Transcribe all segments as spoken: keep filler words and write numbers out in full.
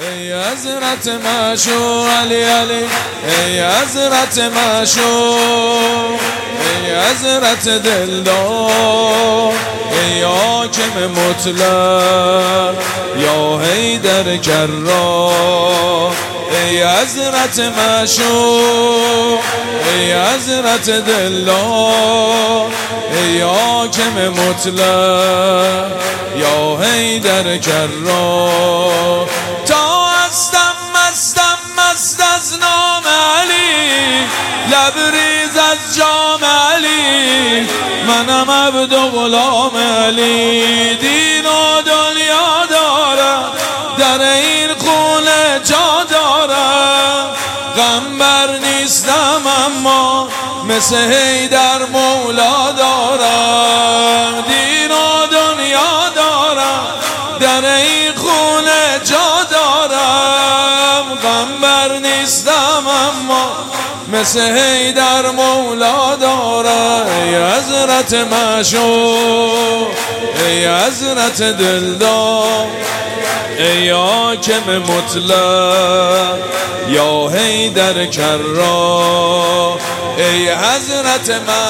ای حضرت معشوق علی علی، ای حضرت معشوق، ای حضرت دلدار، ای حاکم مطلق یا حیدر کرار. ای حضرت معشوق، ای حضرت دلدار، ای حاکم مطلق یا حیدر کرار. تا هستم مستم مست از نام علی، لبریز از جام علی، منم عبد و غلام علی. دین و دنیا دارم، در این خونه جا دارم، غم بر نیستم اما مثل حیدر مولا دارم. دین و دنیا دارم، در این خونه جا دارم، غم بر نیستم اما مثل حیدر مولا دارم. ای حضرت معشوق، ای حضرت دلدار، ای حاکم مطلق یا حیدر کرار. ای حضرت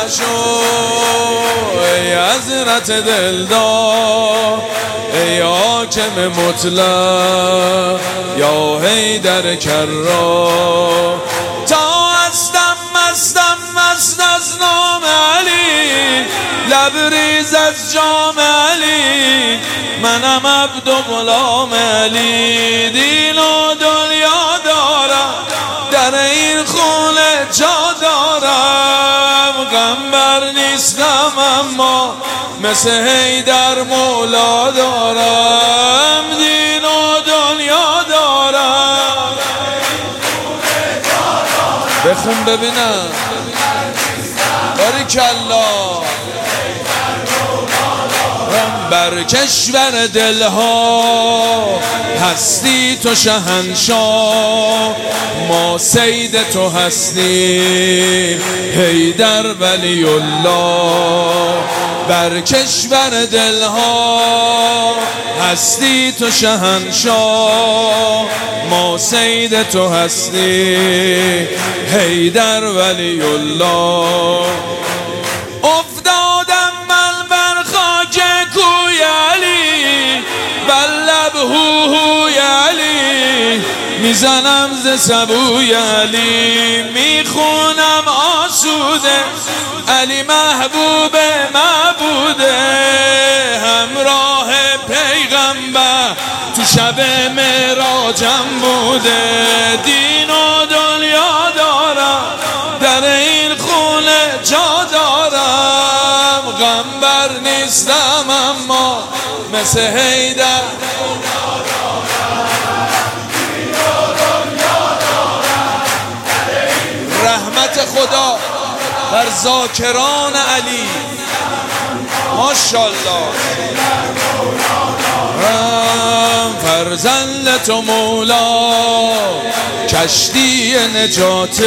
معشوق، ای حضرت دلدار، ای حاکم مطلق یا حیدر کرار. تا هستم مستم مست از نام علی، لبریز از جام علی، منم عبد و غلام علی. دین و دنیا دارم، در این خونه جا دارم، غم بر نیستم اما مثل حیدر مولا دارم. دین و دنیا دارم، بخون ببینم. باریکالله. بر کشور دلها هستی تو شهنشاه، ما سید تو هستی حیدر ولی الله. بر کشور دلها هستی تو شهنشاه، ما سید تو هستی حیدر ولی الله. افتادم من بر خاک کوی علی، بر لب هوهوی علی، میزنم ز سبوی علی، میخونم آسوده علی محبوب معبوده، همراه پیغمبر تو شب معراجم بوده. دین و دنیا دارم، در این خونه جا دارم، غم بر نیستم اما مثل حیدر. رحمت خدا بر ذاکران علی، ماشاءالله. فرزند تو مولا کشتی نجات،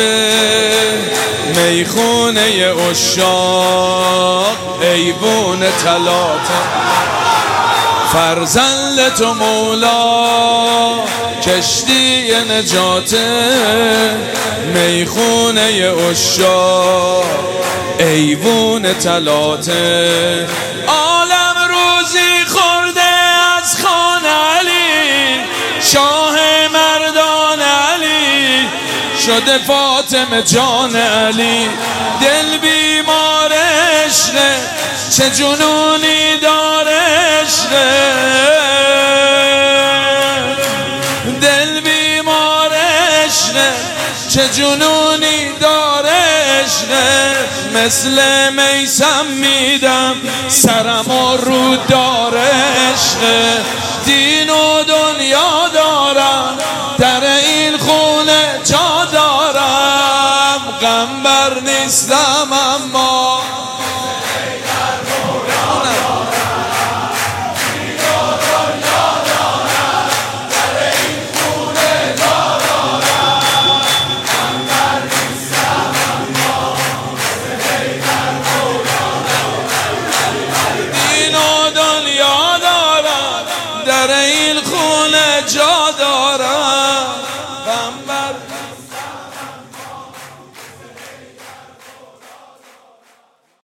میخونه عشاق ایوون طلات. فرزند تو مولا کشتی نجات، میخونه عشاق ایوون طلات. عالم روزی خورده از خان علی، شاه مردان علی، شده فاطمه جان علی. دل بیمار عشقه، چه جنونی داره عشقه، دل بیمار عشقه، چه جنونی داره عشقه. مثل میسم میدم سرم و رو داره عشقه. دین و دنیا دارم، در این خونه جا دارم، غم بر نیستم اما در این خونه جا دارم.